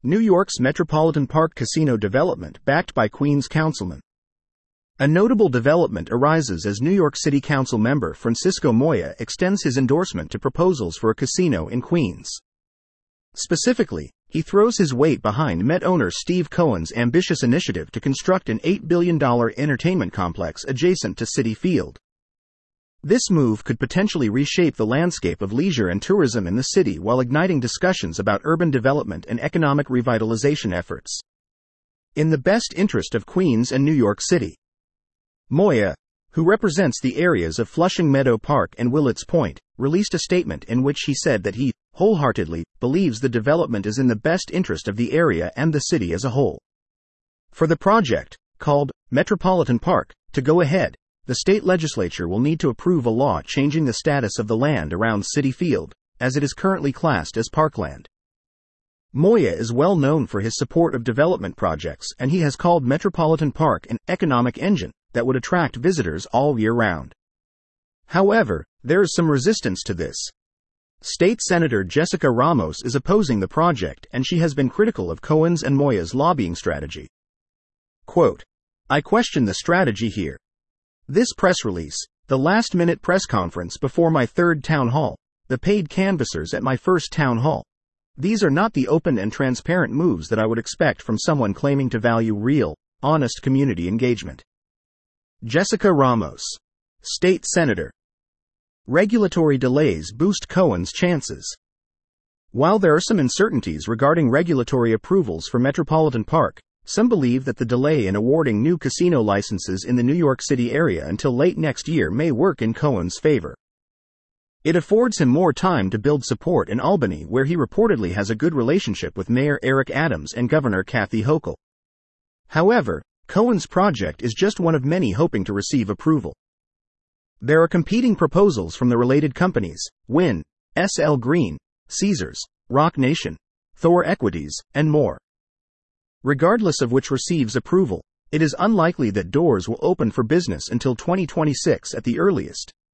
New York's Metropolitan Park Casino development backed by Queens councilman. A notable development arises as New York City Council member Francisco Moya extends his endorsement to proposals for a casino in Queens. Specifically, he throws his weight behind Met owner Steve Cohen's ambitious initiative to construct an $8 billion entertainment complex adjacent to Citi Field. This move could potentially reshape the landscape of leisure and tourism in the city while igniting discussions about urban development and economic revitalization efforts. In the best interest of Queens and New York City. Moya, who represents the areas of Flushing Meadow Park and Willets Point, released a statement in which he said that he wholeheartedly believes the development is in the best interest of the area and the city as a whole. For the project, called Metropolitan Park, to go ahead, the state legislature will need to approve a law changing the status of the land around Citi Field, as it is currently classed as parkland. Moya is well known for his support of development projects, and he has called Metropolitan Park an economic engine that would attract visitors all year round. However, there is some resistance to this. State Senator Jessica Ramos is opposing the project, and she has been critical of Cohen's and Moya's lobbying strategy. Quote, "I question the strategy here. This press release, the last-minute press conference before my third town hall, the paid canvassers at my first town hall. These are not the open and transparent moves that I would expect from someone claiming to value real, honest community engagement." Jessica Ramos, State Senator. Regulatory delays boost Cohen's chances. While there are some uncertainties regarding regulatory approvals for Metropolitan Park, some believe that the delay in awarding new casino licenses in the New York City area until late next year may work in Cohen's favor. It affords him more time to build support in Albany, where he reportedly has a good relationship with Mayor Eric Adams and Governor Kathy Hochul. However, Cohen's project is just one of many hoping to receive approval. There are competing proposals from the related companies, Wynn, SL Green, Caesars, Rock Nation, Thor Equities, and more. Regardless of which receives approval, it is unlikely that doors will open for business until 2026 at the earliest.